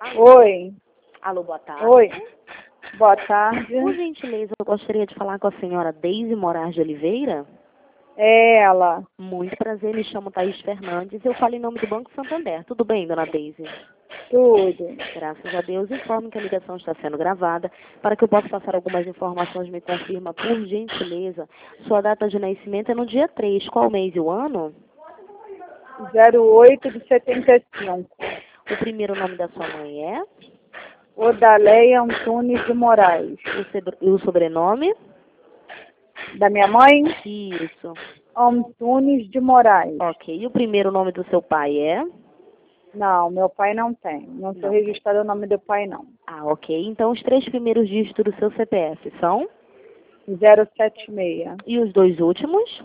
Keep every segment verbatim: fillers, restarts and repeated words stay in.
Alô? Oi. Alô, boa tarde. Oi. Boa tarde. Por gentileza, eu gostaria de falar com a senhora Deise Moraes de Oliveira. É ela. Muito prazer, me chamo Thaís Fernandes. Eu falo em nome do Banco Santander. Tudo bem, dona Deise? Tudo. Graças a Deus, informo que a ligação está sendo gravada. Para que eu possa passar algumas informações, me confirma, por gentileza, sua data de nascimento é no dia três. Qual mês e o ano? zero oito de setenta e cinco. O primeiro nome da sua mãe é? Odaleia Antunes de Moraes. O, sobre- e o sobrenome? Da minha mãe? Isso. Antunes de Moraes. Ok. E o primeiro nome do seu pai é? Não, meu pai não tem. Não sou Não. registrado o nome do pai, não. Ah, ok. Então, os três primeiros dígitos do seu C P F são? zero sete seis. E os dois últimos?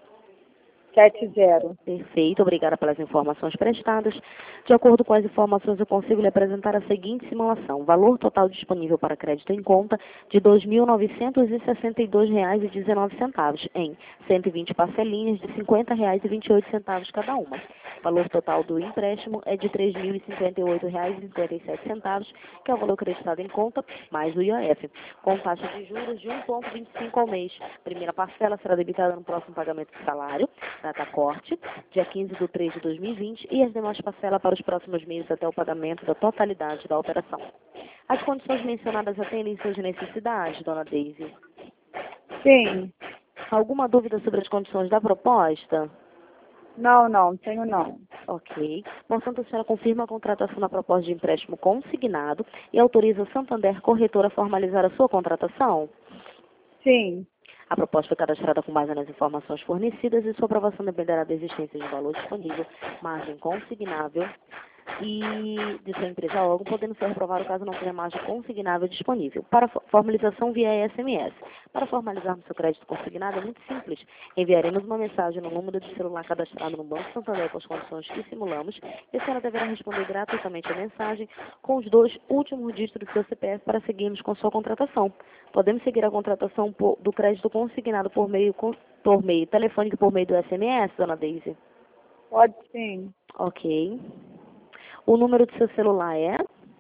sete zero. Perfeito, obrigada pelas informações prestadas. De acordo com as informações, eu consigo lhe apresentar a seguinte simulação. Valor total disponível para crédito em conta de dois mil novecentos e sessenta e dois reais e dezenove centavos em cento e vinte parcelinhas de cinquenta reais e vinte e oito centavos cada uma. Valor total do empréstimo é de três mil e cinquenta e oito reais e cinquenta e sete centavos, que é o valor acreditado em conta, mais o I O F, com taxa de juros de um vírgula vinte e cinco ao mês. Primeira parcela será debitada no próximo pagamento de salário, data corte, dia quinze de três de dois mil e vinte, e as demais parcelas para os próximos meses até o pagamento da totalidade da operação. As condições mencionadas atendem suas necessidades, dona Deise? Sim. Alguma dúvida sobre as condições da proposta? Não, não, tenho não. Ok. Portanto, a senhora confirma a contratação da proposta de empréstimo consignado e autoriza o Santander Corretora a formalizar a sua contratação? Sim. A proposta foi cadastrada com base nas informações fornecidas e sua aprovação dependerá da existência de valor disponível, margem consignável e de sua empresa órgão, podendo ser aprovado caso não tenha margem consignável disponível. Para fo- formalização via S M S. Para formalizarmos seu crédito consignado é muito simples. Enviaremos uma mensagem no número de celular cadastrado no Banco Santander com as condições que simulamos e a senhora deverá responder gratuitamente a mensagem com os dois últimos dígitos do seu C P F para seguirmos com sua contratação. Podemos seguir a contratação por- do crédito consignado por meio, con- por meio telefônico e por meio do S M S, dona Deise? Pode sim. Ok. O número do seu celular é?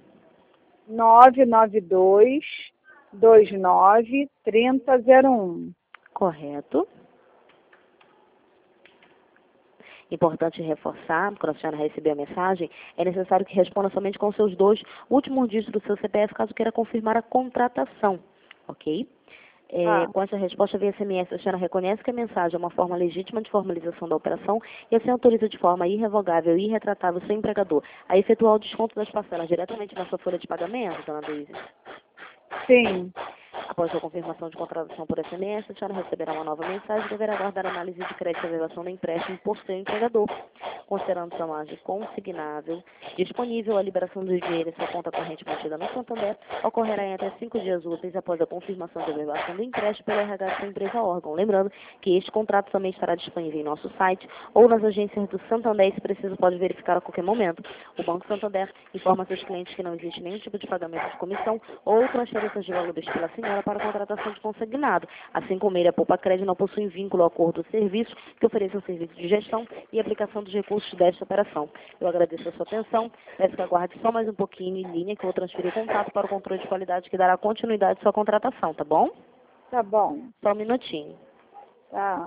nove nove dois, dois nove, três zero zero um. Correto. Importante reforçar, quando a senhora receber a mensagem, é necessário que responda somente com seus dois últimos dígitos do seu C P F, caso queira confirmar a contratação, ok? É, Ah, com essa resposta via S M S, a senhora reconhece que a mensagem é uma forma legítima de formalização da operação e assim autoriza de forma irrevogável e irretratável seu empregador a efetuar o desconto das parcelas diretamente na sua folha de pagamento, dona Deise? sim. Após a confirmação de contratação por S M S, a senhora receberá uma nova mensagem e deverá aguardar a análise de crédito e elevação do empréstimo por seu empregador. Considerando sua margem consignável, disponível a liberação do dinheiro em sua conta corrente mantida no Santander, ocorrerá em até cinco dias úteis após a confirmação de elevação do empréstimo pelo R H da sua empresa órgão. Lembrando que este contrato também estará disponível em nosso site ou nas agências do Santander e, se preciso, pode verificar a qualquer momento. O Banco Santander informa seus clientes que não existe nenhum tipo de pagamento de comissão ou transferências de valores pela senhora para a contratação de consignado. Assim como ele, a Poupa Crédito não possui vínculo ao acordo do serviço que ofereça o serviço de gestão e aplicação dos recursos desta operação. Eu agradeço a sua atenção, peço que aguarde só mais um pouquinho em linha que eu vou transferir o contato para o controle de qualidade que dará continuidade à sua contratação, tá bom? Tá bom. Só um minutinho. Tá.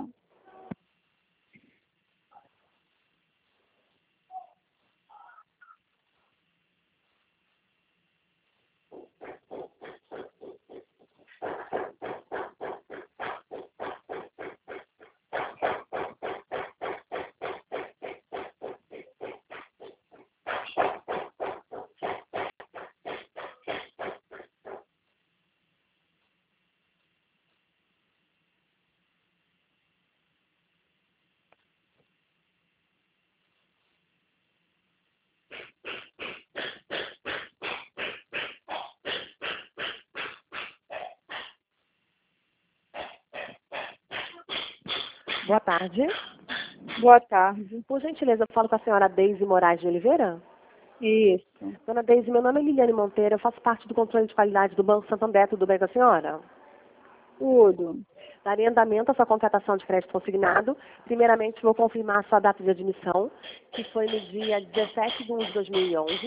Boa tarde. Boa tarde. Por gentileza, eu falo com a senhora Deise Moraes de Oliveira. Isso. Dona Deise, meu nome é Liliane Monteiro, eu faço parte do controle de qualidade do Banco Santander, tudo bem com a senhora? Tudo. Daria andamento à sua contratação de crédito consignado. Primeiramente, vou confirmar a sua data de admissão, que foi no dia dezessete de junho de dois mil e onze.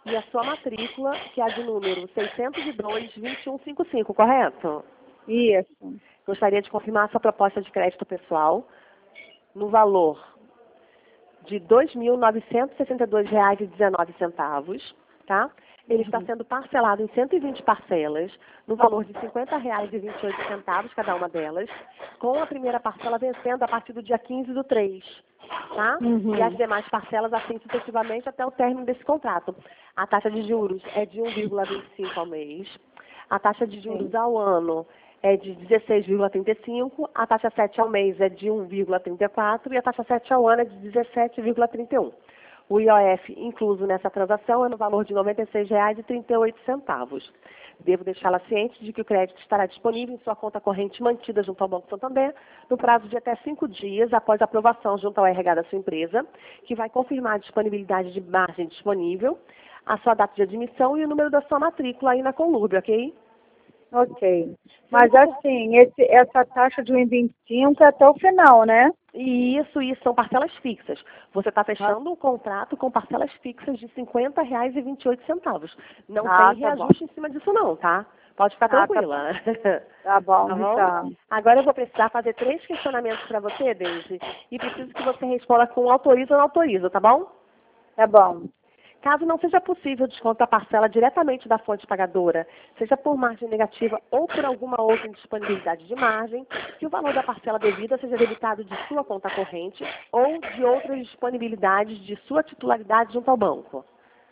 e a sua matrícula, que é a de número seiscentos e dois, vinte e um cinquenta e cinco, correto? Isso. Gostaria de confirmar a sua proposta de crédito pessoal no valor de dois mil novecentos e sessenta e dois reais e dezenove centavos, tá? Ele está sendo parcelado em cento e vinte parcelas, no valor de cinquenta reais e vinte e oito centavos cada uma delas, com a primeira parcela vencendo a partir do dia quinze do três, tá? Uhum. E as demais parcelas assim sucessivamente até o término desse contrato. A taxa de juros é de um vírgula vinte e cinco ao mês, a taxa de juros ao ano é de dezesseis vírgula trinta e cinco, a taxa sete ao mês é de um vírgula trinta e quatro e a taxa sete ao ano é de dezessete vírgula trinta e um. O I O F incluso nessa transação é no valor de noventa e seis reais e trinta e oito centavos. Devo deixá-la ciente de que o crédito estará disponível em sua conta corrente mantida junto ao Banco Santander no prazo de até cinco dias após a aprovação junto ao R H da sua empresa, que vai confirmar a disponibilidade de margem disponível, a sua data de admissão e o número da sua matrícula aí na Conlurb, ok? Ok. Mas assim, esse, essa taxa de um vírgula vinte e cinco é até o final, né? E isso, isso são parcelas fixas. Você está fechando um contrato com parcelas fixas de cinquenta reais e vinte e oito centavos. Não Ah, tem tá reajuste em cima disso não, tá? Pode ficar Ah, tá tranquila. Tá bom, Tá bom? tá. Agora eu vou precisar fazer três questionamentos para você, Deise, e preciso que você responda com autoriza ou não autoriza, tá bom? Tá bom. Caso não seja possível descontar a parcela diretamente da fonte pagadora, seja por margem negativa ou por alguma outra indisponibilidade de margem, que o valor da parcela devida seja debitado de sua conta corrente ou de outras disponibilidades de sua titularidade junto ao banco.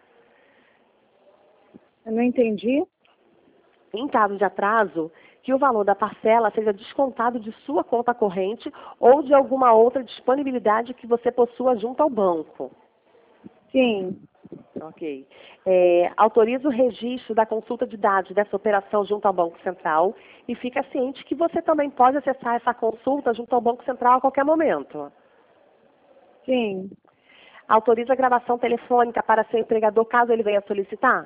Eu não entendi. Em caso de atraso, que o valor da parcela seja descontado de sua conta corrente ou de alguma outra disponibilidade que você possua junto ao banco. Sim. Ok. É, autoriza o registro da consulta de dados dessa operação junto ao Banco Central e fica ciente que você também pode acessar essa consulta junto ao Banco Central a qualquer momento. Sim. Autoriza a gravação telefônica para seu empregador caso ele venha solicitar?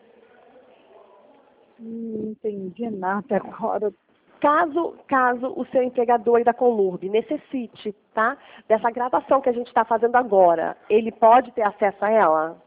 Não entendi nada agora. Caso, caso o seu empregador aí da Conlurb necessite, tá, dessa gravação que a gente está fazendo agora, ele pode ter acesso a ela?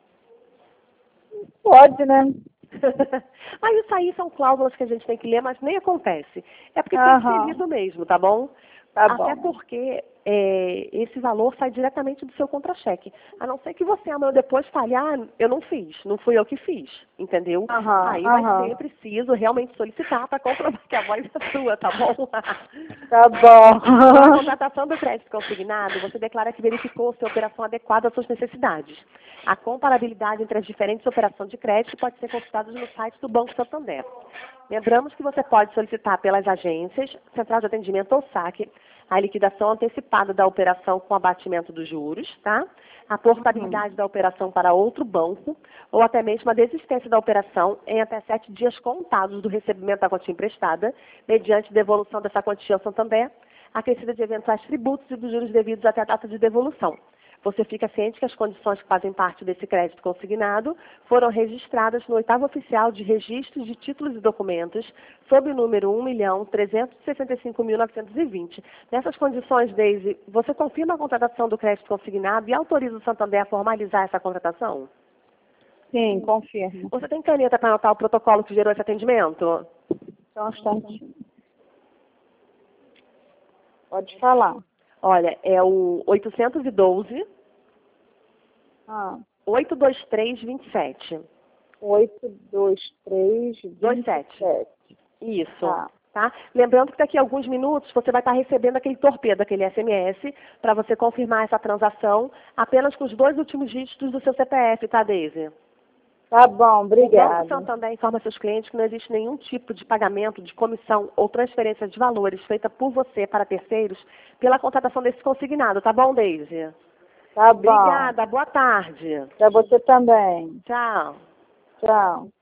Pode, né? Mas isso aí são cláusulas que a gente tem que ler, mas nem acontece. É porque tem que Aham. ser lido mesmo, tá bom? Tá Até bom. porque é, esse valor sai diretamente do seu contra-cheque. A não ser que você amanhã depois fale, ah, eu não fiz, não fui eu que fiz, entendeu? Aham, Aí vai aham. ser preciso realmente solicitar para comprovar que a voz é sua, tá bom? Tá bom. Na contratação do crédito consignado, você declara que verificou se a operação adequada às suas necessidades. A comparabilidade entre as diferentes operações de crédito pode ser consultada no site do Banco Santander. Lembramos que você pode solicitar pelas agências, Central de Atendimento ou saque, a liquidação antecipada da operação com abatimento dos juros, tá? A portabilidade da operação para outro banco, ou até mesmo a desistência da operação em até sete dias contados do recebimento da quantia emprestada, mediante devolução dessa quantia ao Santander, acrescida de eventuais tributos e dos juros devidos até a data de devolução. Você fica ciente que as condições que fazem parte desse crédito consignado foram registradas no oitavo oficial de registros de títulos e documentos, sob o número um milhão trezentos e sessenta e cinco mil novecentos e vinte. Nessas condições, Deise, você confirma a contratação do crédito consignado e autoriza o Santander a formalizar essa contratação? Sim, confirmo. Você tem caneta para anotar o protocolo que gerou esse atendimento? Só um instantinho. Pode falar. Olha, é o oitocentos e doze, Ah, oito dois três, vinte e sete. oito, dois, três, vinte e sete. Isso. Tá. Tá? Lembrando que daqui a alguns minutos você vai estar recebendo aquele torpedo, aquele S M S, para você confirmar essa transação apenas com os dois últimos dígitos do seu C P F, tá, Deise? Tá bom, O obrigada. Banco Santander informa seus clientes que não existe nenhum tipo de pagamento, de comissão ou transferência de valores feita por você para terceiros pela contratação desse consignado, tá bom, Deise? Tá bom. Obrigada, boa tarde. Pra você também. Tchau. Tchau.